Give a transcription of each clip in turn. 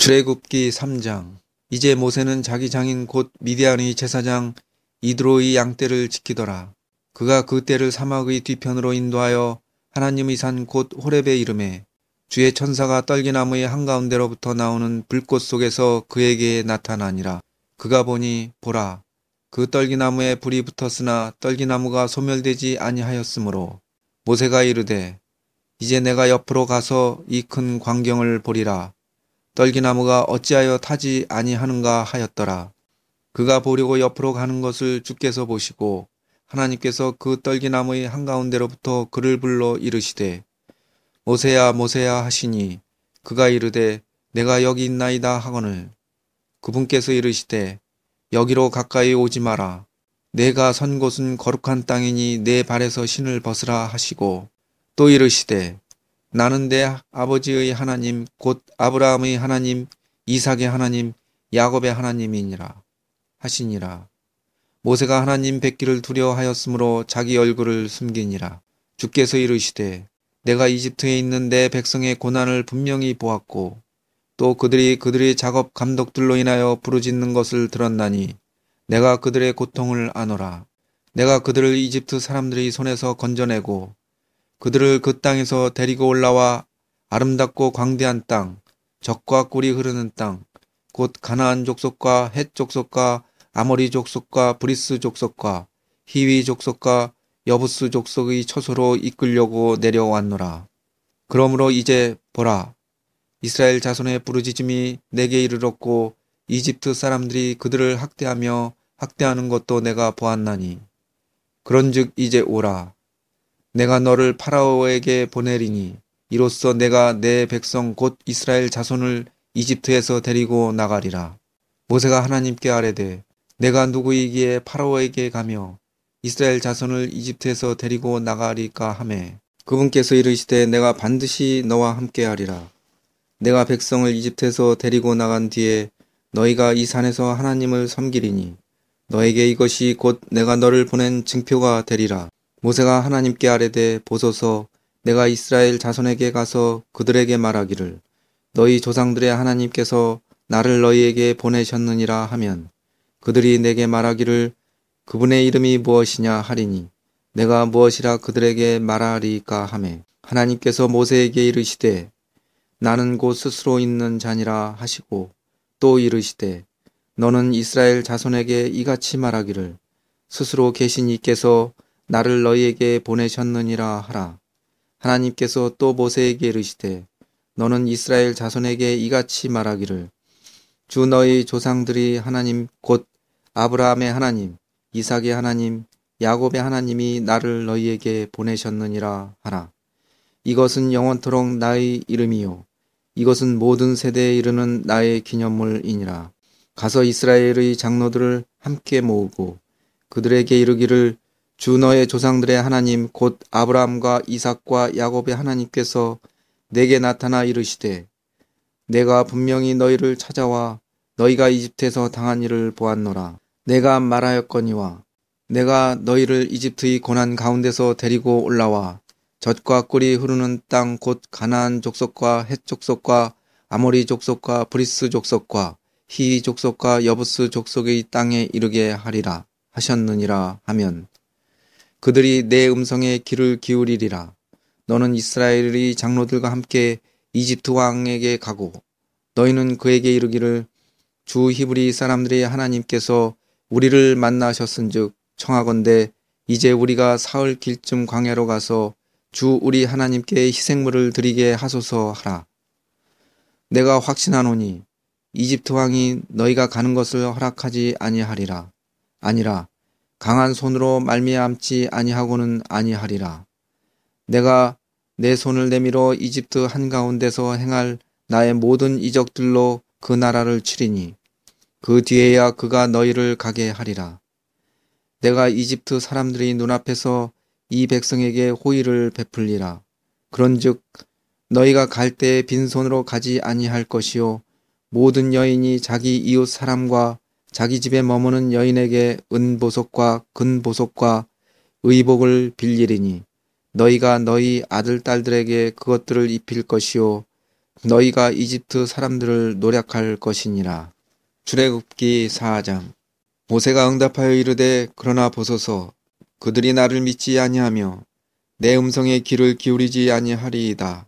출애굽기 3장. 이제 모세는 자기 장인 곧 미디안의 제사장 이드로의 양떼를 지키더라. 그가 그 떼를 사막의 뒤편으로 인도하여 하나님의 산 곧 호렙에 이르매 주의 천사가 떨기나무의 한가운데로부터 나오는 불꽃 속에서 그에게 나타나니라. 그가 보니 보라, 그 떨기나무에 불이 붙었으나 떨기나무가 소멸되지 아니하였으므로 모세가 이르되 이제 내가 옆으로 가서 이 큰 광경을 보리라. 떨기나무가 어찌하여 타지 아니하는가 하였더라. 그가 보려고 옆으로 가는 것을 주께서 보시고 하나님께서 그 떨기나무의 한가운데로부터 그를 불러 이르시되 모세야 모세야 하시니 그가 이르되 내가 여기 있나이다 하거늘 그분께서 이르시되 여기로 가까이 오지 마라. 내가 선 곳은 거룩한 땅이니 내 발에서 신을 벗으라 하시고 또 이르시되 나는 내 아버지의 하나님 곧 아브라함의 하나님 이삭의 하나님 야곱의 하나님이니라 하시니라. 모세가 하나님 뵙기를 두려워하였으므로 자기 얼굴을 숨기니라. 주께서 이르시되 내가 이집트에 있는 내 백성의 고난을 분명히 보았고 또 그들의 작업 감독들로 인하여 부르짖는 것을 들었나니 내가 그들의 고통을 아노라. 내가 그들을 이집트 사람들의 손에서 건져내고 그들을 그 땅에서 데리고 올라와 아름답고 광대한 땅, 젖과 꿀이 흐르는 땅, 곧 가나안 족속과 헷 족속과 아모리 족속과 브리스 족속과 히위 족속과 여부스 족속의 처소로 이끌려고 내려왔노라. 그러므로 이제 보라, 이스라엘 자손의 부르짖음이 내게 이르렀고 이집트 사람들이 그들을 학대하며 학대하는 것도 내가 보았나니 그런즉 이제 오라. 내가 너를 파라오에게 보내리니 이로써 내가 내 백성 곧 이스라엘 자손을 이집트에서 데리고 나가리라. 모세가 하나님께 아뢰되 내가 누구이기에 파라오에게 가며 이스라엘 자손을 이집트에서 데리고 나가리까 하매 그분께서 이르시되 내가 반드시 너와 함께하리라. 내가 백성을 이집트에서 데리고 나간 뒤에 너희가 이 산에서 하나님을 섬기리니 너에게 이것이 곧 내가 너를 보낸 증표가 되리라. 모세가 하나님께 아뢰되 보소서 내가 이스라엘 자손에게 가서 그들에게 말하기를 너희 조상들의 하나님께서 나를 너희에게 보내셨느니라 하면 그들이 내게 말하기를 그분의 이름이 무엇이냐 하리니 내가 무엇이라 그들에게 말하리까 하매 하나님께서 모세에게 이르시되 나는 곧 스스로 있는 자니라 하시고 또 이르시되 너는 이스라엘 자손에게 이같이 말하기를 스스로 계신 이께서 나를 너희에게 보내셨느니라 하라. 하나님께서 또 모세에게 이르시되 너는 이스라엘 자손에게 이같이 말하기를 주 너희 조상들이 하나님 곧 아브라함의 하나님 이삭의 하나님 야곱의 하나님이 나를 너희에게 보내셨느니라 하라. 이것은 영원토록 나의 이름이요 이것은 모든 세대에 이르는 나의 기념물이니라. 가서 이스라엘의 장로들을 함께 모으고 그들에게 이르기를 주 너의 조상들의 하나님 곧 아브라함과 이삭과 야곱의 하나님께서 내게 나타나 이르시되 내가 분명히 너희를 찾아와 너희가 이집트에서 당한 일을 보았노라. 내가 말하였거니와 내가 너희를 이집트의 고난 가운데서 데리고 올라와 젖과 꿀이 흐르는 땅 곧 가나안 족속과 헷 족속과 아모리 족속과 브리스 족속과 히위 족속과 여부스 족속의 땅에 이르게 하리라 하셨느니라 하면 그들이 내 음성에 귀를 기울이리라. 너는 이스라엘의 장로들과 함께 이집트 왕에게 가고 너희는 그에게 이르기를 주 히브리 사람들의 하나님께서 우리를 만나셨은즉 청하건대 이제 우리가 사흘 길쯤 광야로 가서 주 우리 하나님께 희생물을 드리게 하소서 하라. 내가 확신하노니 이집트 왕이 너희가 가는 것을 허락하지 아니하리라. 아니라 강한 손으로 말미암지 아니하고는 아니하리라. 내가 내 손을 내밀어 이집트 한가운데서 행할 나의 모든 이적들로 그 나라를 치리니 그 뒤에야 그가 너희를 가게 하리라. 내가 이집트 사람들의 눈앞에서 이 백성에게 호의를 베풀리라. 그런즉 너희가 갈 때에 빈손으로 가지 아니할 것이요 모든 여인이 자기 이웃 사람과 자기 집에 머무는 여인에게 은보석과 금보석과 의복을 빌리리니 너희가 너희 아들 딸들에게 그것들을 입힐 것이요 너희가 이집트 사람들을 노략할 것이니라. 출애굽기 4장. 모세가 응답하여 이르되 그러나 보소서 그들이 나를 믿지 아니하며 내 음성에 귀를 기울이지 아니하리이다.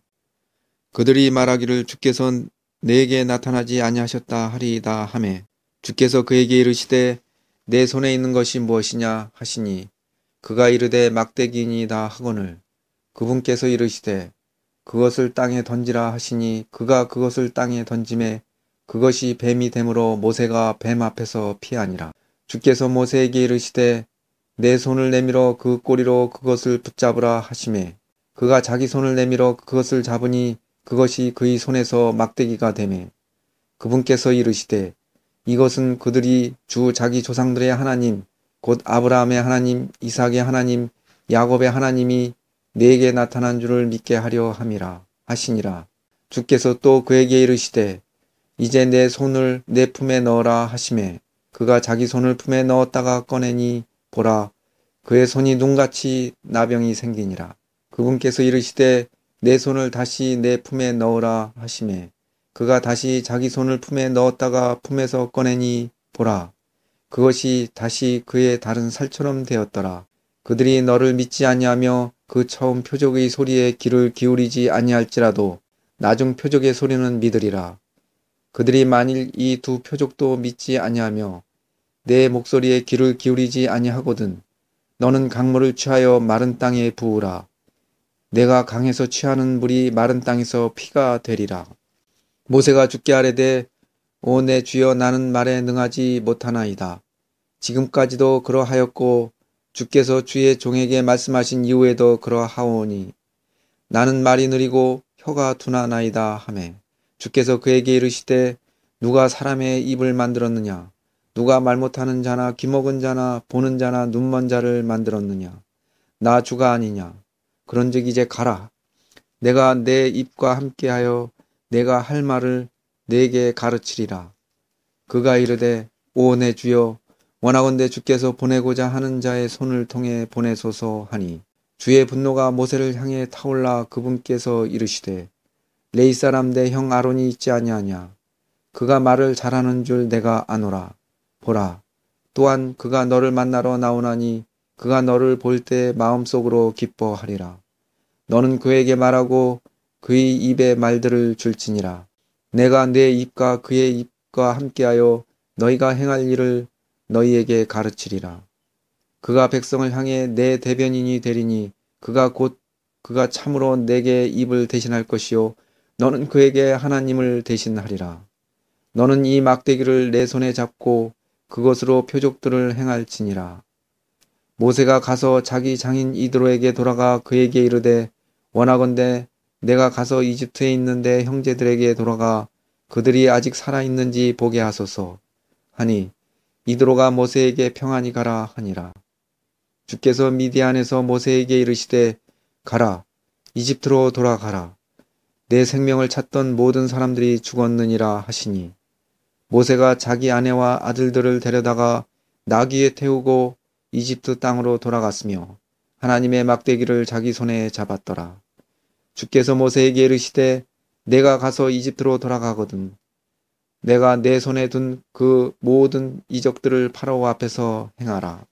그들이 말하기를 주께서 내게 나타나지 아니하셨다 하리이다 하매 주께서 그에게 이르시되 내 손에 있는 것이 무엇이냐 하시니 그가 이르되 막대기니이다 하거늘 그분께서 이르시되 그것을 땅에 던지라 하시니 그가 그것을 땅에 던짐에 그것이 뱀이 되므로 모세가 뱀 앞에서 피하니라. 주께서 모세에게 이르시되 내 손을 내밀어 그 꼬리로 그것을 붙잡으라 하시매 그가 자기 손을 내밀어 그것을 잡으니 그것이 그의 손에서 막대기가 되매 그분께서 이르시되 이것은 그들이 주 자기 조상들의 하나님 곧 아브라함의 하나님 이삭의 하나님 야곱의 하나님이 네게 나타난 줄을 믿게 하려 함이라 하시니라. 주께서 또 그에게 이르시되 이제 내 손을 내 품에 넣어라 하시매 그가 자기 손을 품에 넣었다가 꺼내니 보라 그의 손이 눈같이 나병이 생기니라. 그분께서 이르시되 내 손을 다시 내 품에 넣으라 하시매 그가 다시 자기 손을 품에 넣었다가 품에서 꺼내니 보라 그것이 다시 그의 다른 살처럼 되었더라. 그들이 너를 믿지 아니하며 그 처음 표적의 소리에 귀를 기울이지 아니할지라도 나중 표적의 소리는 믿으리라. 그들이 만일 이 두 표적도 믿지 아니하며 내 목소리에 귀를 기울이지 아니하거든 너는 강물을 취하여 마른 땅에 부으라. 내가 강에서 취하는 물이 마른 땅에서 피가 되리라. 모세가 주께 아뢰되 오 내 주여 나는 말에 능하지 못하나이다. 지금까지도 그러하였고 주께서 주의 종에게 말씀하신 이후에도 그러하오니 나는 말이 느리고 혀가 둔하나이다 하매 주께서 그에게 이르시되 누가 사람의 입을 만들었느냐 누가 말 못하는 자나 귀먹은 자나 보는 자나 눈먼 자를 만들었느냐 나 주가 아니냐 그런즉 이제 가라 내가 내 입과 함께하여 내가 할 말을 네게 가르치리라. 그가 이르되 오 내 주여 원하건대 주께서 보내고자 하는 자의 손을 통해 보내소서 하니 주의 분노가 모세를 향해 타올라 그분께서 이르시되 레위 사람 내 형 아론이 있지 아니하냐 그가 말을 잘하는 줄 내가 아노라. 보라 또한 그가 너를 만나러 나오나니 그가 너를 볼 때 마음속으로 기뻐하리라. 너는 그에게 말하고 그의 입에 말들을 줄지니라. 내가 내 입과 그의 입과 함께하여 너희가 행할 일을 너희에게 가르치리라. 그가 백성을 향해 내 대변인이 되리니 그가 참으로 내게 입을 대신할 것이요 너는 그에게 하나님을 대신하리라. 너는 이 막대기를 내 손에 잡고 그것으로 표적들을 행할지니라. 모세가 가서 자기 장인 이드로에게 돌아가 그에게 이르되 원하건대 내가 가서 이집트에 있는 내 형제들에게 돌아가 그들이 아직 살아있는지 보게 하소서 하니 이드로가 모세에게 평안히 가라 하니라. 주께서 미디안에서 모세에게 이르시되 가라 이집트로 돌아가라 내 생명을 찾던 모든 사람들이 죽었느니라 하시니 모세가 자기 아내와 아들들을 데려다가 나귀에 태우고 이집트 땅으로 돌아갔으며 하나님의 막대기를 자기 손에 잡았더라. 주께서 모세에게 이르시되 내가 가서 이집트로 돌아가거든 내가 내 손에 둔 그 모든 이적들을 파라오 앞에서 행하라.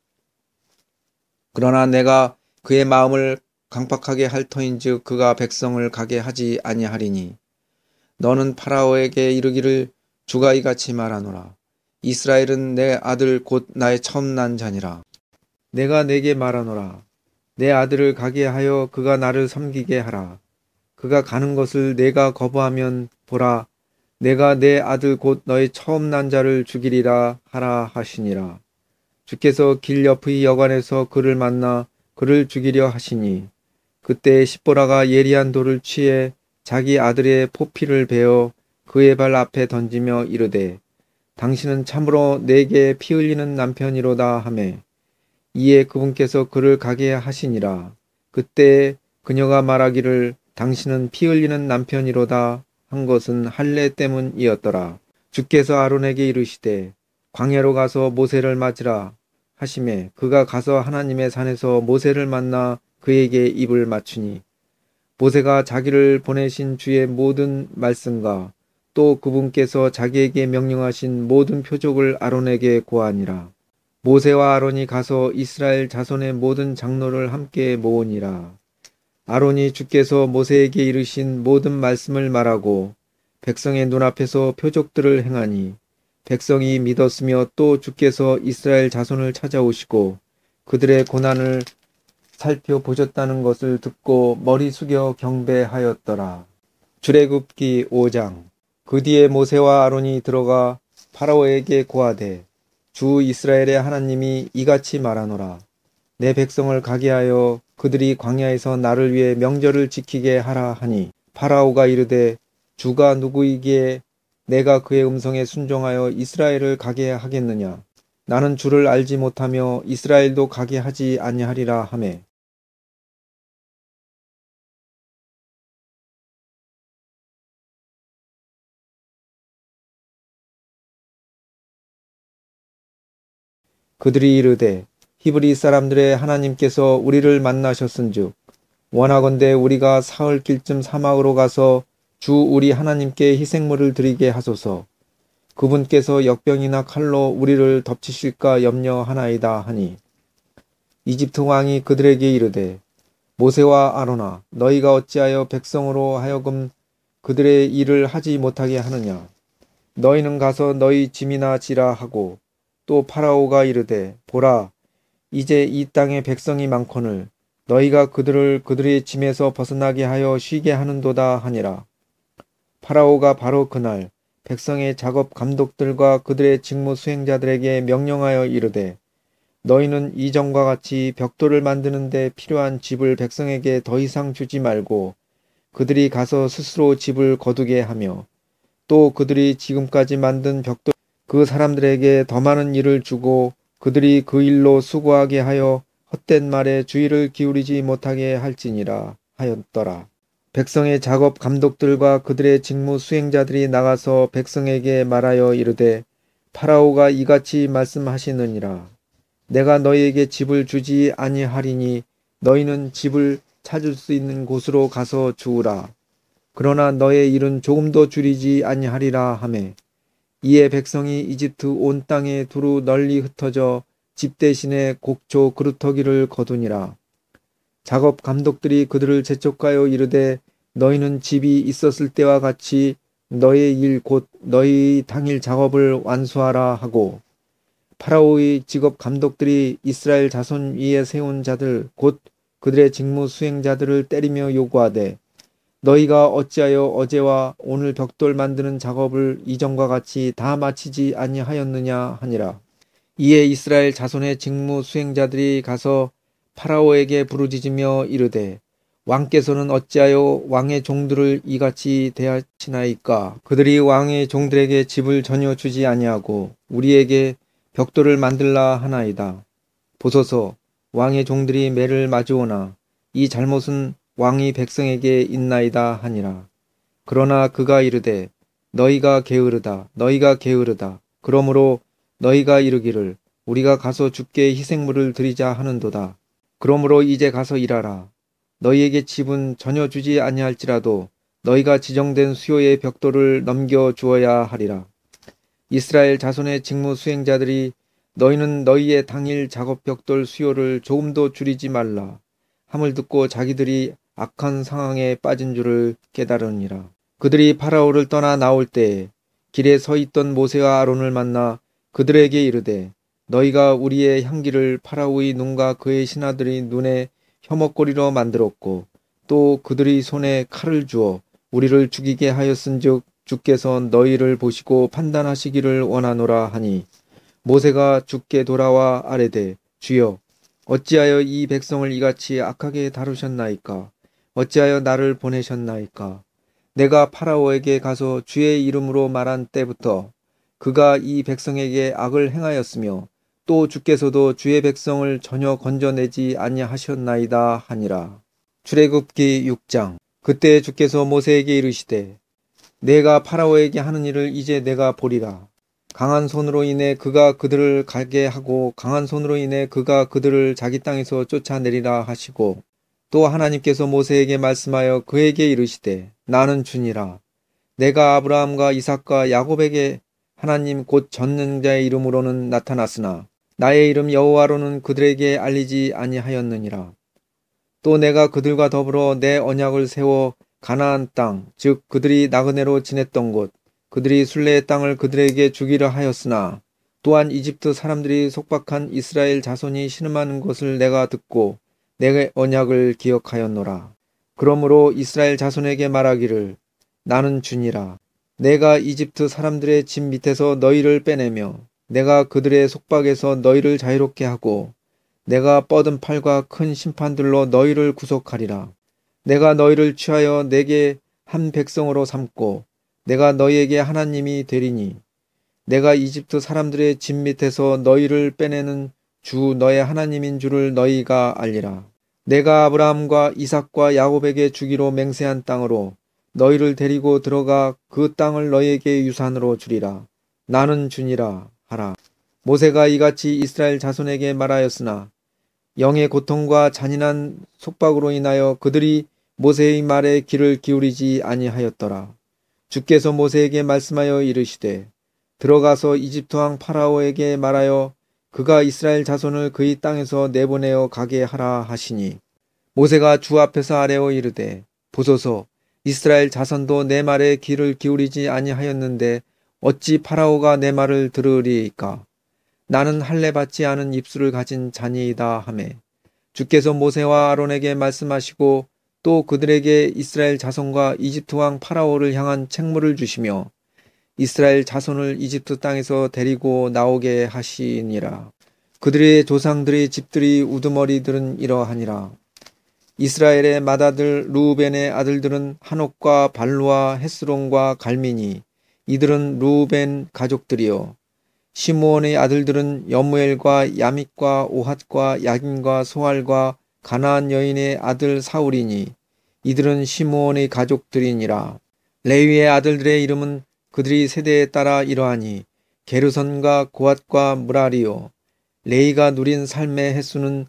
그러나 내가 그의 마음을 강팍하게 할 터인즉 그가 백성을 가게 하지 아니하리니 너는 파라오에게 이르기를 주가 이같이 말하노라. 이스라엘은 내 아들 곧 나의 처음 난 자니라. 내가 내게 말하노라. 내 아들을 가게 하여 그가 나를 섬기게 하라. 그가 가는 것을 내가 거부하면 보라 내가 내 아들 곧 너의 처음 난 자를 죽이리라 하라 하시니라. 주께서 길 옆의 여관에서 그를 만나 그를 죽이려 하시니 그때 십보라가 예리한 돌을 취해 자기 아들의 포피를 베어 그의 발 앞에 던지며 이르되 당신은 참으로 내게 피 흘리는 남편이로다 하매 이에 그분께서 그를 가게 하시니라. 그때 그녀가 말하기를 당신은 피 흘리는 남편이로다 한 것은 할례 때문이었더라. 주께서 아론에게 이르시되 광야로 가서 모세를 맞으라 하시매 그가 가서 하나님의 산에서 모세를 만나 그에게 입을 맞추니 모세가 자기를 보내신 주의 모든 말씀과 또 그분께서 자기에게 명령하신 모든 표적을 아론에게 고하니라. 모세와 아론이 가서 이스라엘 자손의 모든 장로를 함께 모으니라. 아론이 주께서 모세에게 이르신 모든 말씀을 말하고 백성의 눈앞에서 표적들을 행하니 백성이 믿었으며 또 주께서 이스라엘 자손을 찾아오시고 그들의 고난을 살펴보셨다는 것을 듣고 머리 숙여 경배하였더라. 출애굽기 5장. 그 뒤에 모세와 아론이 들어가 파라오에게 고하되 주 이스라엘의 하나님이 이같이 말하노라. 내 백성을 가게 하여 그들이 광야에서 나를 위해 명절을 지키게 하라 하니 파라오가 이르되 주가 누구이기에 내가 그의 음성에 순종하여 이스라엘을 가게 하겠느냐. 나는 주를 알지 못하며 이스라엘도 가게 하지 아니하리라 하매 그들이 이르되 히브리 사람들의 하나님께서 우리를 만나셨은즉 원하건대 우리가 사흘 길쯤 사막으로 가서 주 우리 하나님께 희생물을 드리게 하소서. 그분께서 역병이나 칼로 우리를 덮치실까 염려하나이다 하니 이집트 왕이 그들에게 이르되 모세와 아론아 너희가 어찌하여 백성으로 하여금 그들의 일을 하지 못하게 하느냐. 너희는 가서 너희 짐이나 지라 하고 또 파라오가 이르되 보라 이제 이 땅에 백성이 많거늘 너희가 그들을 그들의 짐에서 벗어나게 하여 쉬게 하는도다 하니라. 파라오가 바로 그날 백성의 작업 감독들과 그들의 직무 수행자들에게 명령하여 이르되 너희는 이전과 같이 벽돌을 만드는 데 필요한 집을 백성에게 더 이상 주지 말고 그들이 가서 스스로 집을 거두게 하며 또 그들이 지금까지 만든 벽돌 그 사람들에게 더 많은 일을 주고 그들이 그 일로 수고하게 하여 헛된 말에 주의를 기울이지 못하게 할지니라 하였더라. 백성의 작업 감독들과 그들의 직무 수행자들이 나가서 백성에게 말하여 이르되 파라오가 이같이 말씀하시느니라. 내가 너희에게 집을 주지 아니하리니 너희는 집을 찾을 수 있는 곳으로 가서 주우라. 그러나 너의 일은 조금도 줄이지 아니하리라 하매 이에 백성이 이집트 온 땅에 두루 널리 흩어져 집 대신에 곡조 그루터기를 거두니라. 작업 감독들이 그들을 재촉하여 이르되 너희는 집이 있었을 때와 같이 너의 일 곧 너희 당일 작업을 완수하라 하고 파라오의 직업 감독들이 이스라엘 자손 위에 세운 자들 곧 그들의 직무 수행자들을 때리며 요구하되 너희가 어찌하여 어제와 오늘 벽돌 만드는 작업을 이전과 같이 다 마치지 아니하였느냐 하니라. 이에 이스라엘 자손의 직무 수행자들이 가서 파라오에게 부르짖으며 이르되 왕께서는 어찌하여 왕의 종들을 이같이 대하시나이까. 그들이 왕의 종들에게 집을 전혀 주지 아니하고 우리에게 벽돌을 만들라 하나이다. 보소서 왕의 종들이 매를 마주오나 이 잘못은 왕이 백성에게 있나이다 하니라. 그러나 그가 이르되 너희가 게으르다 너희가 게으르다. 그러므로 너희가 이르기를 우리가 가서 주께 희생물을 드리자 하는도다. 그러므로 이제 가서 일하라. 너희에게 집은 전혀 주지 아니할지라도 너희가 지정된 수요의 벽돌을 넘겨 주어야 하리라. 이스라엘 자손의 직무 수행자들이 너희는 너희의 당일 작업 벽돌 수요를 조금도 줄이지 말라 함을 듣고 자기들이 악한 상황에 빠진 줄을 깨달으니라. 그들이 파라오를 떠나 나올 때에 길에 서 있던 모세와 아론을 만나 그들에게 이르되 너희가 우리의 향기를 파라오의 눈과 그의 신하들의 눈에 혐오거리로 만들었고 또 그들의 손에 칼을 주어 우리를 죽이게 하였은즉 주께서 너희를 보시고 판단하시기를 원하노라 하니 모세가 주께 돌아와 아뢰되 주여 어찌하여 이 백성을 이같이 악하게 다루셨나이까. 어찌하여 나를 보내셨나이까. 내가 파라오에게 가서 주의 이름으로 말한 때부터 그가 이 백성에게 악을 행하였으며 또 주께서도 주의 백성을 전혀 건져내지 아니하셨나이다 하니라. 출애굽기 6장. 그때 주께서 모세에게 이르시되 내가 파라오에게 하는 일을 이제 내가 보리라. 강한 손으로 인해 그가 그들을 가게 하고 강한 손으로 인해 그가 그들을 자기 땅에서 쫓아내리라 하시고 또 하나님께서 모세에게 말씀하여 그에게 이르시되 나는 주니라. 내가 아브라함과 이삭과 야곱에게 하나님 곧 전능자의 이름으로는 나타났으나 나의 이름 여호와로는 그들에게 알리지 아니하였느니라. 또 내가 그들과 더불어 내 언약을 세워 가나안 땅, 즉 그들이 나그네로 지냈던 곳, 그들이 순례의 땅을 그들에게 주기로 하였으나 또한 이집트 사람들이 속박한 이스라엘 자손이 신음하는 것을 내가 듣고 내 언약을 기억하였노라. 그러므로 이스라엘 자손에게 말하기를 나는 주니라. 내가 이집트 사람들의 집 밑에서 너희를 빼내며 내가 그들의 속박에서 너희를 자유롭게 하고 내가 뻗은 팔과 큰 심판들로 너희를 구속하리라. 내가 너희를 취하여 내게 한 백성으로 삼고 내가 너희에게 하나님이 되리니 내가 이집트 사람들의 집 밑에서 너희를 빼내는 주 너의 하나님인 줄을 너희가 알리라. 내가 아브라함과 이삭과 야곱에게 주기로 맹세한 땅으로 너희를 데리고 들어가 그 땅을 너희에게 유산으로 주리라. 나는 주니라 하라. 모세가 이같이 이스라엘 자손에게 말하였으나 영의 고통과 잔인한 속박으로 인하여 그들이 모세의 말에 귀를 기울이지 아니하였더라. 주께서 모세에게 말씀하여 이르시되 들어가서 이집트 왕 파라오에게 말하여 그가 이스라엘 자손을 그의 땅에서 내보내어 가게 하라 하시니 모세가 주 앞에서 아뢰어 이르되 보소서 이스라엘 자손도 내 말에 귀를 기울이지 아니하였는데 어찌 파라오가 내 말을 들으리이까. 나는 할례 받지 않은 입술을 가진 자니이다 하매 주께서 모세와 아론에게 말씀하시고 또 그들에게 이스라엘 자손과 이집트 왕 파라오를 향한 책무를 주시며 이스라엘 자손을 이집트 땅에서 데리고 나오게 하시니라. 그들의 조상들의 집들이 우두머리들은 이러하니라. 이스라엘의 맏아들 루우벤의 아들들은 한옥과 발루와 헤스론과 갈미니 이들은 루우벤 가족들이요. 시므온의 아들들은 여무엘과 야믹과 오핫과 야긴과 소알과 가나안 여인의 아들 사울이니 이들은 시므온의 가족들이니라. 레위의 아들들의 이름은 그들이 세대에 따라 이러하니 게르선과 고핫과 무라리요. 레이가 누린 삶의 횟수는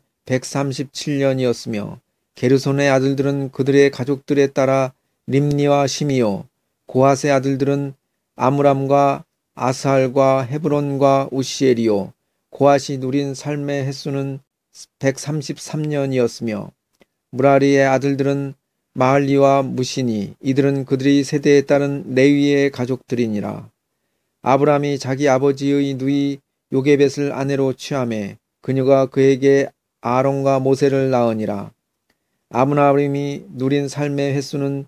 137년이었으며 게르손의 아들들은 그들의 가족들에 따라 림니와 시미요. 고핫의 아들들은 아므람과 아스할과 헤브론과 우시엘이요. 고핫이 누린 삶의 횟수는 133년이었으며 무라리의 아들들은 마할리와 무시니 이들은 그들의 세대에 따른 레위의 가족들이니라. 아브람이 자기 아버지의 누이 요게벳을 아내로 취하매 그녀가 그에게 아론과 모세를 낳으니라. 아므람이 누린 삶의 횟수는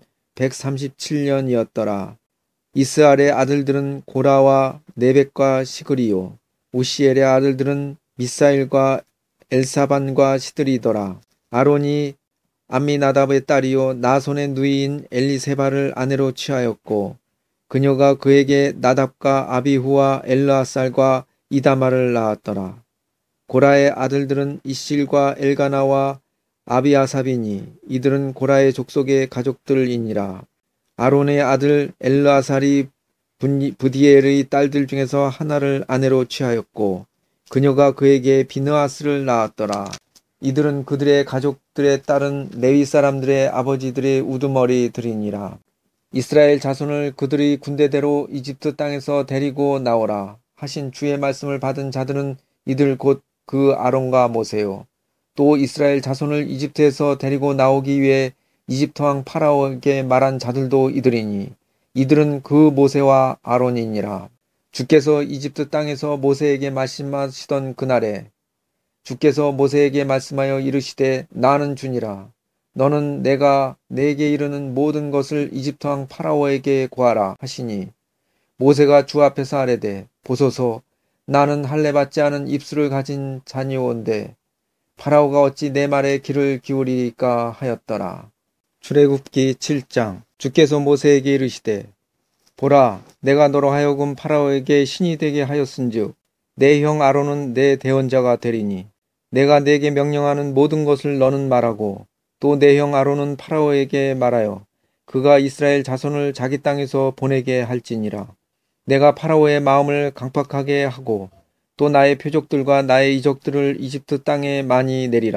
137년이었더라. 이스알의 아들들은 고라와 네벡과 시그리요. 우시엘의 아들들은 미사일과 엘사반과 시드리더라. 아론이 암미나답의 딸이요 나손의 누이인 엘리세바를 아내로 취하였고 그녀가 그에게 나답과 아비후와 엘르아살과 이다마를 낳았더라. 고라의 아들들은 이실과 엘가나와 아비아삽이니 이들은 고라의 족속의 가족들이니라. 아론의 아들 엘르아살이 부디엘의 딸들 중에서 하나를 아내로 취하였고 그녀가 그에게 비느하스를 낳았더라. 이들은 그들의 가족들에 따른 레위 사람들의 아버지들의 우두머리들이니라. 이스라엘 자손을 그들의 군대대로 이집트 땅에서 데리고 나오라 하신 주의 말씀을 받은 자들은 이들 곧 그 아론과 모세요. 또 이스라엘 자손을 이집트에서 데리고 나오기 위해 이집트 왕 파라오에게 말한 자들도 이들이니 이들은 그 모세와 아론이니라. 주께서 이집트 땅에서 모세에게 말씀하시던 그날에 주께서 모세에게 말씀하여 이르시되 나는 주니라. 너는 내가 내게 이르는 모든 것을 이집트 왕 파라오에게 고하라 하시니 모세가 주 앞에서 아뢰되 보소서 나는 할례 받지 않은 입술을 가진 자니온데 파라오가 어찌 내 말에 귀를 기울이리까 하였더라. 출애굽기 7장. 주께서 모세에게 이르시되 보라 내가 너로 하여금 파라오에게 신이 되게 하였은즉 내 형 아론은 내 대언자가 되리니 내가 네게 명령하는 모든 것을 너는 말하고 또 내 형 아론은 파라오에게 말하여 그가 이스라엘 자손을 자기 땅에서 보내게 할지니라. 내가 파라오의 마음을 강팍하게 하고 또 나의 표적들과 나의 이적들을 이집트 땅에 많이 내리라.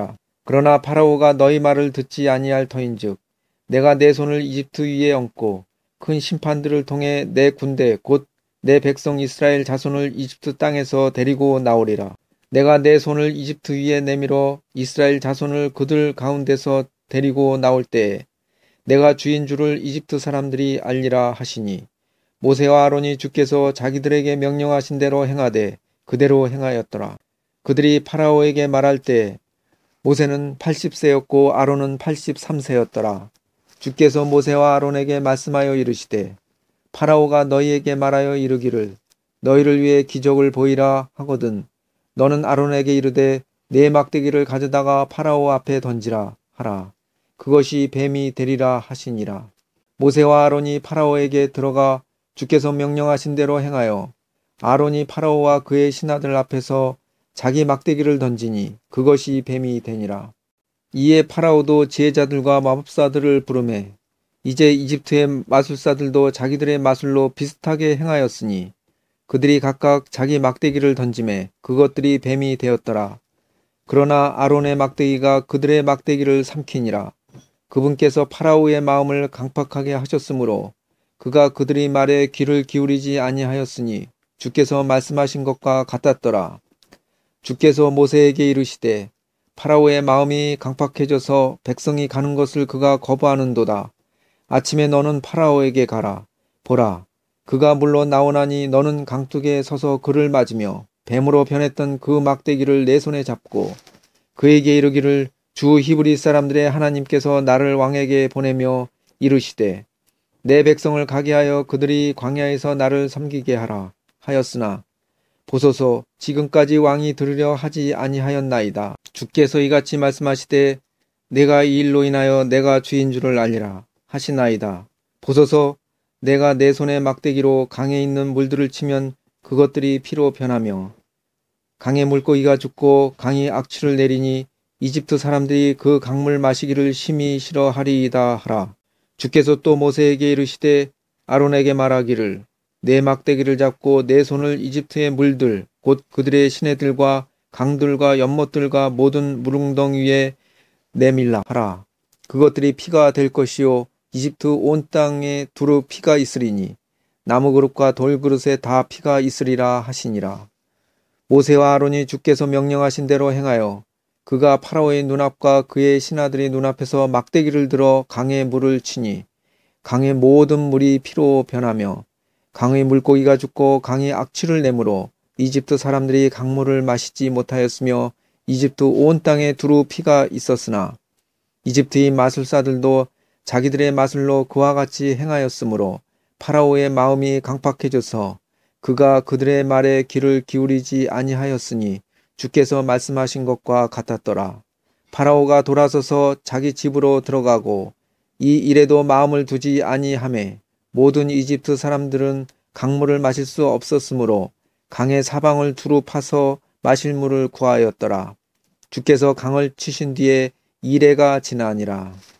그러나 파라오가 너희 말을 듣지 아니할 터인즉 내가 내 손을 이집트 위에 얹고 큰 심판들을 통해 내 군대 곧 내 백성 이스라엘 자손을 이집트 땅에서 데리고 나오리라. 내가 내 손을 이집트 위에 내밀어 이스라엘 자손을 그들 가운데서 데리고 나올 때에 내가 주인 줄을 이집트 사람들이 알리라 하시니 모세와 아론이 주께서 자기들에게 명령하신 대로 행하되 그대로 행하였더라. 그들이 파라오에게 말할 때 모세는 80세였고 아론은 83세였더라. 주께서 모세와 아론에게 말씀하여 이르시되 파라오가 너희에게 말하여 이르기를 너희를 위해 기적을 보이라 하거든 너는 아론에게 이르되 내 막대기를 가져다가 파라오 앞에 던지라 하라. 그것이 뱀이 되리라 하시니라. 모세와 아론이 파라오에게 들어가 주께서 명령하신 대로 행하여 아론이 파라오와 그의 신하들 앞에서 자기 막대기를 던지니 그것이 뱀이 되니라. 이에 파라오도 지혜자들과 마법사들을 부르매 이제 이집트의 마술사들도 자기들의 마술로 비슷하게 행하였으니 그들이 각각 자기 막대기를 던지매 그것들이 뱀이 되었더라. 그러나 아론의 막대기가 그들의 막대기를 삼키니라. 그분께서 파라오의 마음을 강팍하게 하셨으므로 그가 그들의 말에 귀를 기울이지 아니하였으니 주께서 말씀하신 것과 같았더라. 주께서 모세에게 이르시되 파라오의 마음이 강팍해져서 백성이 가는 것을 그가 거부하는도다. 아침에 너는 파라오에게 가라. 보라, 그가 물러 나오나니 너는 강둑에 서서 그를 맞으며 뱀으로 변했던 그 막대기를 내 손에 잡고 그에게 이르기를 주 히브리 사람들의 하나님께서 나를 왕에게 보내며 이르시되 내 백성을 가게 하여 그들이 광야에서 나를 섬기게 하라 하였으나 보소서 지금까지 왕이 들으려 하지 아니하였나이다. 주께서 이같이 말씀하시되 내가 이 일로 인하여 내가 주인 줄을 알리라 하시나이다. 보소서 내가 내 손의 막대기로 강에 있는 물들을 치면 그것들이 피로 변하며 강의 물고기가 죽고 강이 악취를 내리니 이집트 사람들이 그 강물 마시기를 심히 싫어하리이다 하라. 주께서 또 모세에게 이르시되 아론에게 말하기를 내 막대기를 잡고 내 손을 이집트의 물들 곧 그들의 시내들과 강들과 연못들과 모든 물웅덩 위에 내밀라 하라. 그것들이 피가 될 것이요 이집트 온 땅에 두루 피가 있으리니 나무 그릇과 돌 그릇에 다 피가 있으리라 하시니라. 모세와 아론이 주께서 명령하신 대로 행하여 그가 파라오의 눈앞과 그의 신하들의 눈앞에서 막대기를 들어 강의 물을 치니 강의 모든 물이 피로 변하며 강의 물고기가 죽고 강이 악취를 내므로 이집트 사람들이 강물을 마시지 못하였으며 이집트 온 땅에 두루 피가 있었으나 이집트의 마술사들도 자기들의 마술로 그와 같이 행하였으므로 파라오의 마음이 강팍해져서 그가 그들의 말에 귀를 기울이지 아니하였으니 주께서 말씀하신 것과 같았더라. 파라오가 돌아서서 자기 집으로 들어가고 이 일에도 마음을 두지 아니하매 모든 이집트 사람들은 강물을 마실 수 없었으므로 강의 사방을 두루 파서 마실 물을 구하였더라. 주께서 강을 치신 뒤에 이레가 지나니라.